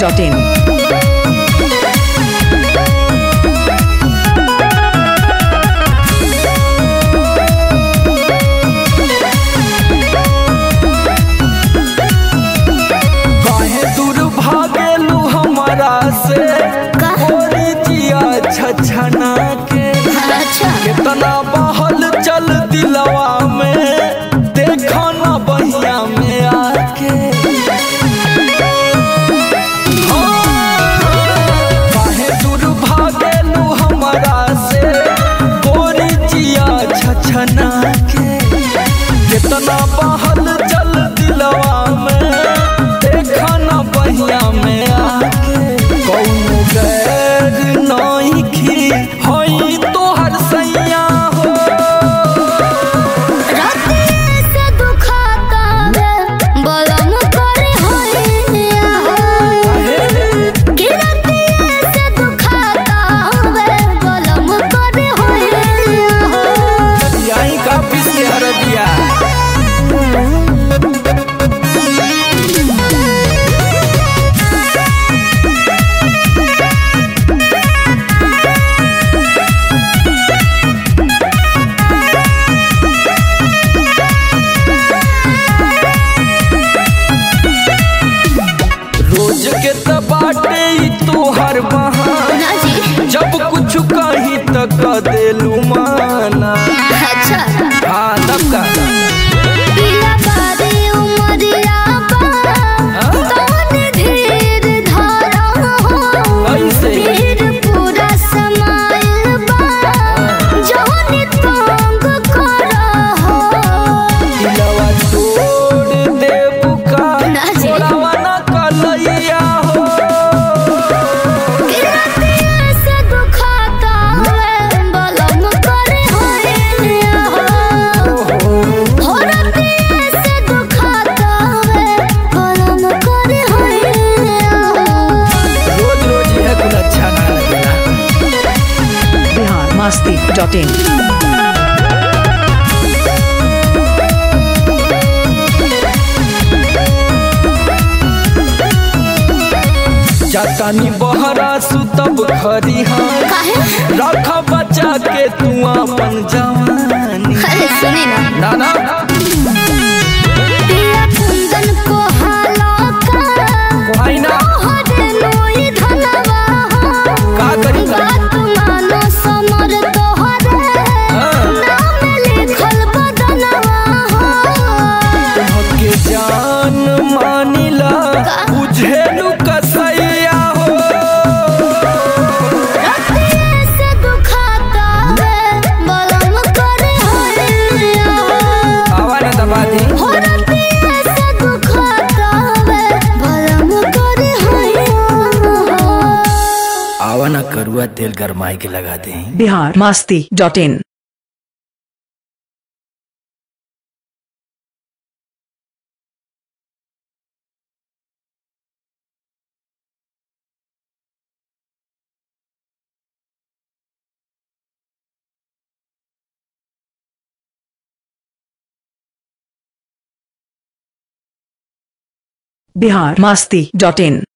biharmasti.in. छछना के कितना बहल चल दिलवा में देखो ना बहिया में आके काहे दूर भागेलू हमरा से गोरी जिया छछना के कितना बहल चल दिलवा में देखो ना बहिया में आके कौनो गैर नहीं खी होई तोहर सैया हो राते से दुखाता है बलम करे होइया हो कि राते से दुखाता है बलम करे होइया हो यही का पीछे हर दिया रोज के बाटे तोहर बहाना जब कुछ कही तो कह देलू माना अच्छा हाँ तब का पिया बारी उमरिया बा तोने धीर धारा हो ऐसे धीर पूरा समाइल बा जोनी तंग करा हो दिलवा तोड़ देबू का ना जी। छोड़ावा ना कलैया हो कि राते से दुखाता है बलम करे होइया हो हो राते से दुखाता है बलम करे होइया हो रोज रोज यह कुल अच्छा ना लगेला biharmasti.in. जातानी बहरा सुतब खरिहान काहे रख बचा के तू अपन जवानी अरे सुनी ना ना पिया कुंदन को हाला का कोई ना हरे लोई धनवा हो का करी बात मानो समर तोहरे हाँ। नाम लिखल बदनवा हो के जान मानिला बुझेलू कसैया हो राते से दुखाता है बलम करे होइया हो आवा ना दबा दी हो राते से दुखाता है बलम करे होइया हो आवा ना करुआ तेल गरमाई के लगा दे biharmasti.in. biharmasti.in.